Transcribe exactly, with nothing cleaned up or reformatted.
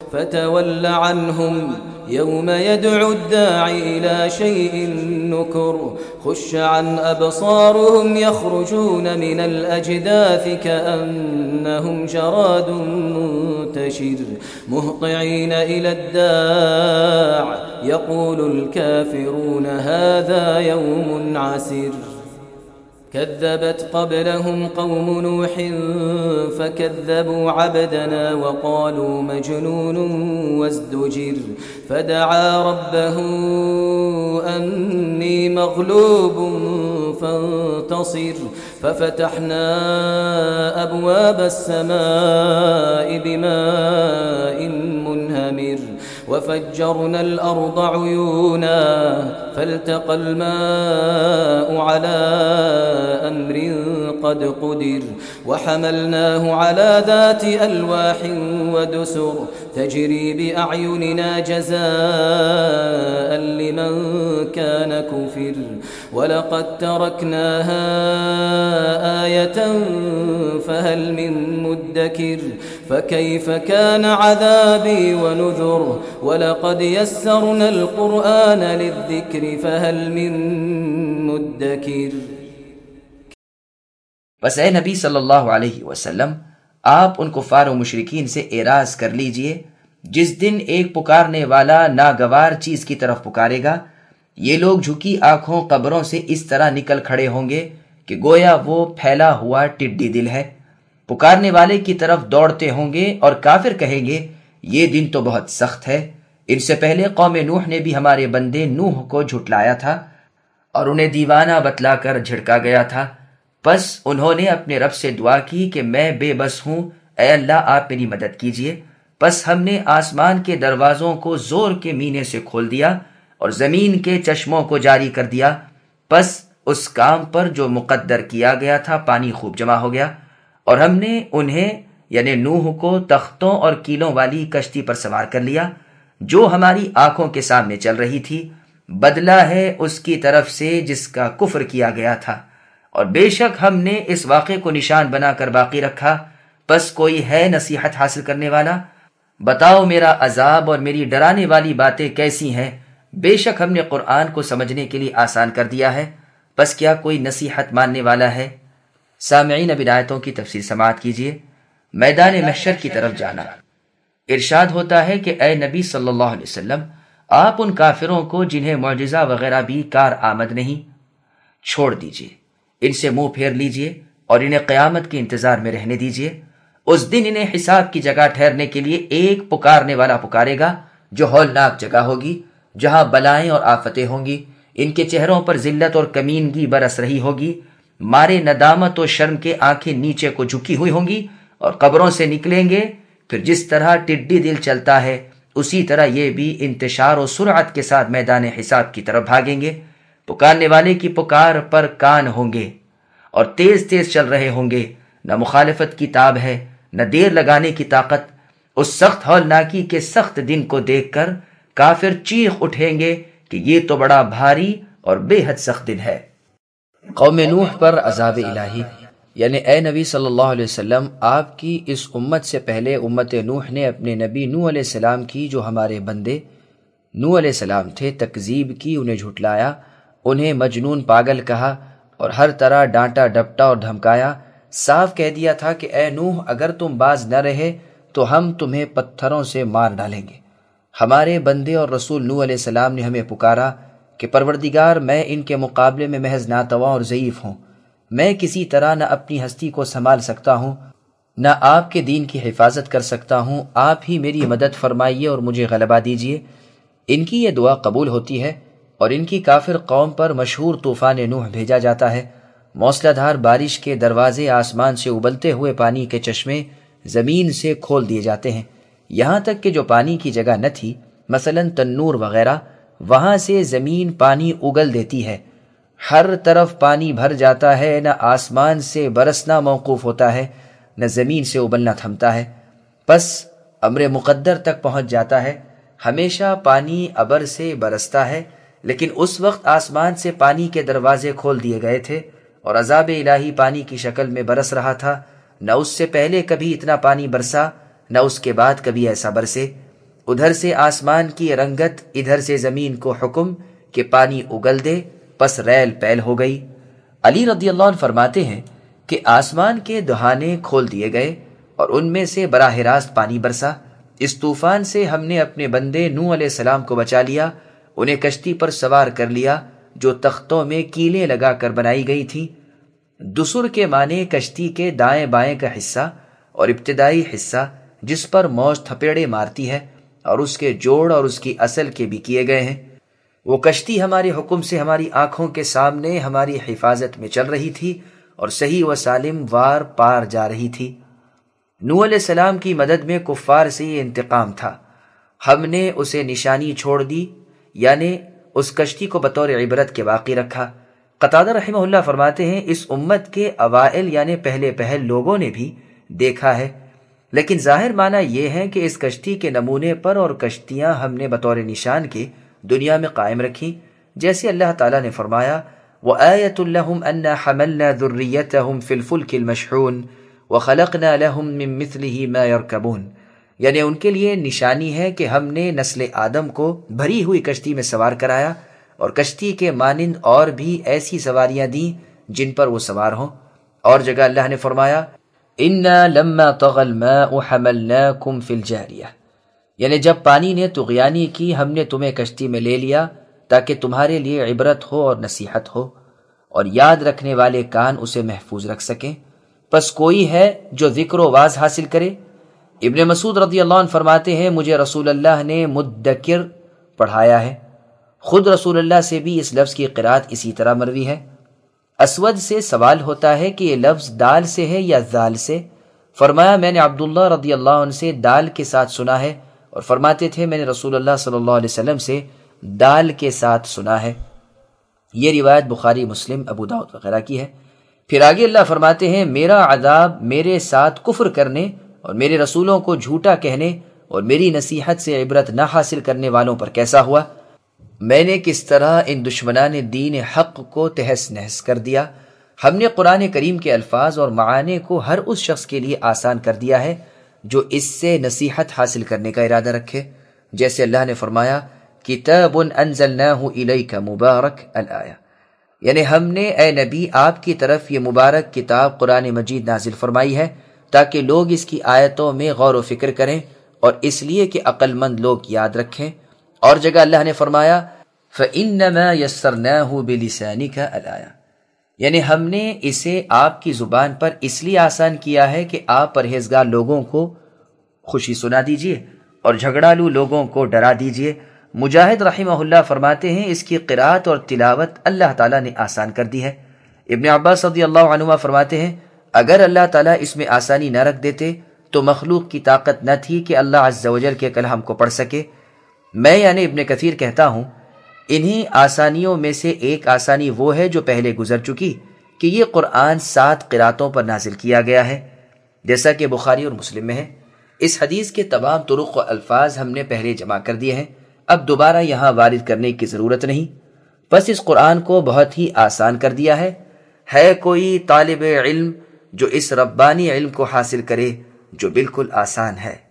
فتول عنهم يوم يدعو الداعي إلى شيء نكر خش عن أبصارهم يخرجون من الأجداث كأنهم جراد منتشر مهطعين إلى الداع يقول الكافرون هذا يوم عسر كذبت قبلهم قوم نوح فكذبوا عبدنا وقالوا مجنون وازدجر فدعا ربه أني مغلوب فانتصر ففتحنا أبواب السماء بماء منهمر وفجرنا الأرض عيونا فالتقى الماء على أمر قد قدر وحملناه على ذات ألواح ودسر تجري بأعيننا جزاء لمن كان كفر ولقد تركناها آية فهل من مدكر فكيف كان عذابي ونذر ولقد يسرنا القرآن للذكر فهل من مدكر. بس اے نبی صلی اللہ علیہ وسلم آپ ان کفار و مشرکین سے اعراض کر لیجئے جس دن ایک پکارنے والا ناگوار چیز کی طرف پکارے گا. یہ لوگ جھکی آنکھوں قبروں سے اس طرح نکل کھڑے ہوں گے کہ گویا وہ پھیلا ہوا ٹڈی دل ہے. پکارنے والے کی طرف دوڑتے ہوں گے اور کافر کہیں گے یہ دن تو بہت سخت ہے. ان سے پہلے قوم نوح نے بھی ہمارے بندے نوح کو جھٹلایا تھا اور انہیں دیوانہ بتلا کر جھڑکا گیا تھا. پس انہوں نے اپنے رب سے دعا کی کہ میں بے بس ہوں، اے اللہ آپ میری مدد کیجئے. پس ہم نے آسمان کے دروازوں کو زور کے مینے سے کھول دیا اور زمین کے چشموں کو جاری کر دیا. پس اس کام پر جو مقدر کیا گیا تھا پانی خوب جمع ہو گیا اور ہم نے انہیں یعنی نوح کو تختوں اور کیلوں والی کشتی پر سوار کر لیا جو ہماری آنکھوں کے سامنے چل رہی تھی. بدلہ ہے اس کی طرف سے جس کا کفر کیا گیا تھا، اور بے شک ہم نے اس واقعے کو نشان بنا کر باقی رکھا. پس کوئی ہے نصیحت حاصل کرنے والا؟ بتاؤ میرا عذاب اور میری ڈرانے والی باتیں کیسی ہیں؟ بے شک ہم نے قرآن کو سمجھنے کے لیے آسان کر دیا ہے. پس کیا کوئی نصیحت ماننے والا ہے؟ سامعین اب آیتوں کی تفسیر سماعت کیجیے. میدان محشر کی طرف جانا. ارشاد ہوتا ہے کہ اے نبی صلی اللہ علیہ وسلم آپ ان کافروں کو جنہیں معجزہ وغیرہ بھی کار آمد نہیں چھوڑ دیجیے، ان سے منہ پھیر لیجیے اور انہیں قیامت کے انتظار میں رہنے دیجیے. اس دن انہیں حساب کی جگہ ٹھہرنے کے لیے ایک پکارنے والا پکارے گا جو ہولناک جگہ ہوگی جہاں بلائیں اور آفتیں ہوں گی. ان کے چہروں پر ذلت اور کمینگی برس رہی ہوگی. مارے ندامت و شرم کے آنکھیں نیچے کو جھکی ہوئی ہوں گی اور قبروں سے نکلیں گے. پھر جس طرح ٹڈی دل چلتا ہے اسی طرح یہ بھی انتشار و سرعت کے ساتھ میدان حساب کی طرف بھاگیں گے. پکارنے والے کی پکار پر کان ہوں گے اور تیز تیز چل رہے ہوں گے. نہ مخالفت کی تاب ہے نہ دیر لگانے کی طاقت. اس سخت ہولناکی کے سخت دن کو دیکھ کر کافر چیخ اٹھیں گے کہ یہ تو بڑا بھاری اور بے حد سخت دن ہے. قوم نوح پر عذاب الہی. یعنی اے نبی صلی اللہ علیہ وسلم آپ کی اس امت سے پہلے امت نوح نے اپنے نبی نوح علیہ السلام کی جو ہمارے بندے نوح علیہ السلام تھے تکذیب کی، انہیں جھٹلایا، انہیں مجنون پاگل کہا اور ہر طرح ڈانٹا ڈپٹا اور دھمکایا. صاف کہہ دیا تھا کہ اے نوح اگر تم باز نہ رہے تو ہم تمہیں پتھروں سے مار ڈالیں گے. ہمارے بندے اور رسول نوح علیہ السلام نے ہمیں پکارا کہ پروردگار میں ان کے مقابلے میں محض ناتواں اور ضعیف ہوں. میں کسی طرح نہ اپنی ہستی کو سنبھال سکتا ہوں نہ آپ کے دین کی حفاظت کر سکتا ہوں. آپ ہی میری مدد فرمائیے اور مجھے غلبہ دیجیے. ان کی یہ دعا قبول ہوتی ہے اور ان کی کافر قوم پر مشہور طوفان نوح بھیجا جاتا ہے. موسلا دھار بارش کے دروازے آسمان سے ابلتے ہوئے پانی کے چشمے زمین سے کھول دیے جاتے ہیں، یہاں تک کہ جو پانی کی جگہ نہ تھی مثلا تنور وغیرہ وہاں سے زمین پانی اگل دیتی ہے. ہر طرف پانی بھر جاتا ہے، نہ آسمان سے برسنا موقوف ہوتا ہے نہ زمین سے ابلنا تھمتا ہے. پس امر مقدر تک پہنچ جاتا ہے. ہمیشہ پانی ابر سے برستا ہے، لیکن اس وقت آسمان سے پانی کے دروازے کھول دیے گئے تھے اور عذاب الہی پانی کی شکل میں برس رہا تھا. نہ اس سے پہلے کبھی اتنا پانی برسا نہ اس کے بعد کبھی ایسا برسے. ادھر سے آسمان کی رنگت، ادھر سے زمین کو حکم کہ پانی اگل دے، پس ریل پیل ہو گئی۔ علی رضی اللہ عنہ فرماتے ہیں کہ آسمان کے دہانے کھول دیے گئے اور ان میں سے براہ راست پانی برسا۔ اس طوفان سے ہم نے اپنے بندے نوح علیہ السلام کو بچا لیا، انہیں کشتی پر سوار کر لیا جو تختوں میں کیلیں لگا کر بنائی گئی تھیں۔ دسر کے معنی کشتی کے دائیں بائیں کا حصہ اور ابتدائی حصہ جس پر موج تھپیڑے مارتی ہے، اور اس کے جوڑ اور اس کی اصل کے بھی کیے گئے ہیں۔ وہ کشتی ہمارے حکم سے ہماری آنکھوں کے سامنے ہماری حفاظت میں چل رہی تھی اور صحیح و سالم وار پار جا رہی تھی۔ نوح علیہ السلام کی مدد میں کفار سے یہ انتقام تھا، ہم نے اسے نشانی چھوڑ دی، یعنی اس کشتی کو بطور عبرت کے باقی رکھا۔ قتادہ رحمہ اللہ فرماتے ہیں اس امت کے اوائل یعنی پہلے پہل لوگوں نے بھی دیکھا ہے، لیکن ظاہر معنی یہ ہے کہ اس کشتی کے نمونے پر اور کشتیاں ہم نے بطور نشان کے دنیا میں قائم رکھی، جیسے اللہ تعالیٰ نے فرمایا وَآيَةٌ لَهُمْ أَنَّا حَمَلْنَا ذُرِّيَّتَهُمْ فِي الْفُلْكِ الْمَشْحُونِ وَخَلَقْنَا لَهُمْ مِن مِثْلِهِ مَا يَرْكَبُونَ، یعنی ان کے لیے نشانی ہے کہ ہم نے نسل آدم کو بھری ہوئی کشتی میں سوار کرایا اور کشتی کے مانند اور بھی ایسی سواریاں دیں جن پر وہ سوار ہوں۔ اور جگہ اللہ نے فرمایا اِنَّا لَمَّا طَغَى الْمَاءُ حَمَلْنَاكُمْ فِي الْجَارِيَةِ، یعنی جب پانی نے طغیانی کی ہم نے تمہیں کشتی میں لے لیا تاکہ تمہارے لیے عبرت ہو اور نصیحت ہو، اور یاد رکھنے والے کان اسے محفوظ رکھ سکیں۔ پس کوئی ہے جو ذکر و واز حاصل کرے؟ ابن مسعود رضی اللہ عنہ فرماتے ہیں مجھے رسول اللہ نے مدکر پڑھایا ہے۔ خود رسول اللہ سے بھی اس لفظ کی قرات اسی طرح مروی ہے۔ اسود سے سوال ہوتا ہے کہ یہ لفظ دال سے ہے یا ذال سے؟ فرمایا میں نے عبداللہ رضی اللہ عنہ سے دال کے ساتھ سنا ہے، اور فرماتے تھے میں نے رسول اللہ صلی اللہ علیہ وسلم سے دال کے ساتھ سنا ہے۔ یہ روایت بخاری، مسلم، ابو داؤد وغیرہ کی ہے۔ پھر آگے اللہ فرماتے ہیں میرا عذاب میرے ساتھ کفر کرنے اور میرے رسولوں کو جھوٹا کہنے اور میری نصیحت سے عبرت نہ حاصل کرنے والوں پر کیسا ہوا۔ میں نے کس طرح ان دشمنان دین حق کو تہس نہس کر دیا۔ ہم نے قرآن کریم کے الفاظ اور معانی کو ہر اس شخص کے لیے آسان کر دیا ہے جو اس سے نصیحت حاصل کرنے کا ارادہ رکھے، جیسے اللہ نے فرمایا کتاب انزلناہ الیک مبارک الآیہ، یعنی ہم نے اے نبی آپ کی طرف یہ مبارک کتاب قرآن مجید نازل فرمائی ہے تاکہ لوگ اس کی آیتوں میں غور و فکر کریں اور اس لیے کہ عقل مند لوگ یاد رکھیں۔ اور جگہ اللہ نے فرمایا فَإِنَّمَا يَسَّرْنَاهُ بِلِسَانِكَ الآیہ، یعنی ہم نے اسے آپ کی زبان پر اس لیے آسان کیا ہے کہ آپ پرہیزگار لوگوں کو خوشی سنا دیجئے اور جھگڑالو لوگوں کو ڈرا دیجئے۔ مجاہد رحمہ اللہ فرماتے ہیں اس کی قرات اور تلاوت اللہ تعالیٰ نے آسان کر دی ہے۔ ابن عباس رضی اللہ عنہما فرماتے ہیں اگر اللہ تعالیٰ اس میں آسانی نہ رکھ دیتے تو مخلوق کی طاقت نہ تھی کہ اللہ عز و جل کے کلام کو پڑھ سکے۔ میں یعنی ابن کثیر کہتا ہوں انہی آسانیوں میں سے ایک آسانی وہ ہے جو پہلے گزر چکی کہ یہ قرآن سات قراتوں پر نازل کیا گیا ہے، جیسا کہ بخاری اور مسلم میں ہے۔ اس حدیث کے تمام طرق و الفاظ ہم نے پہلے جمع کر دیے ہیں، اب دوبارہ یہاں وارد کرنے کی ضرورت نہیں۔ بس اس قرآن کو بہت ہی آسان کر دیا ہے۔ ہے کوئی طالب علم جو اس ربانی علم کو حاصل کرے جو بالکل آسان ہے۔